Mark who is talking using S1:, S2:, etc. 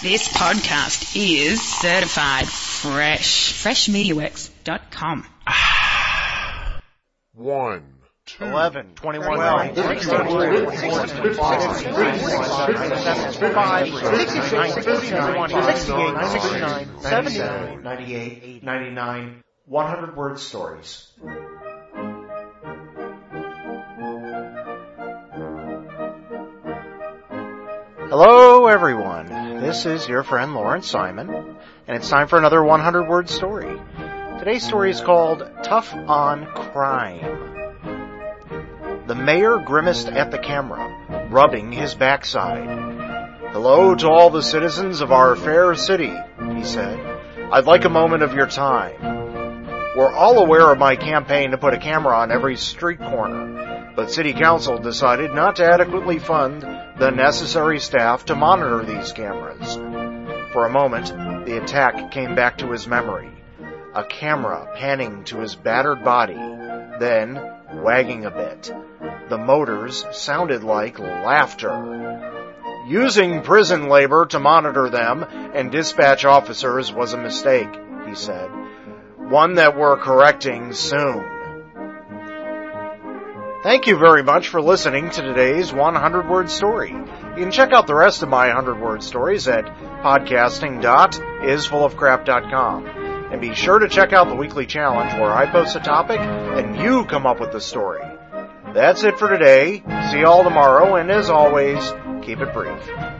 S1: This podcast is certified fresh. FreshMediaWorks.com.
S2: 1, 2,
S3: 11, 21,
S2: 12,
S3: 13,
S2: 14,
S3: 14,
S2: 15,
S3: 97, 98, 99, 100-word stories. Hello, everyone. This is your friend Lawrence Simon, and it's time for another 100-word story. Today's story is called Tough on Crime. The mayor grimaced at the camera, rubbing his backside. "Hello to all the citizens of our fair city," he said. "I'd like a moment of your time. We're all aware of my campaign to put a camera on every street corner, but City Council decided not to adequately fund the necessary staff to monitor these cameras." For a moment, the attack came back to his memory. A camera panning to his battered body, then wagging a bit. The motors sounded like laughter. "Using prison labor to monitor them and dispatch officers was a mistake," he said. "One that we're correcting soon." Thank you very much for listening to today's 100-word story. You can check out the rest of my 100-word stories at podcasting.isfullofcrap.com. And be sure to check out the weekly challenge where I post a topic and you come up with the story. That's it for today. See you all tomorrow, and as always, keep it brief.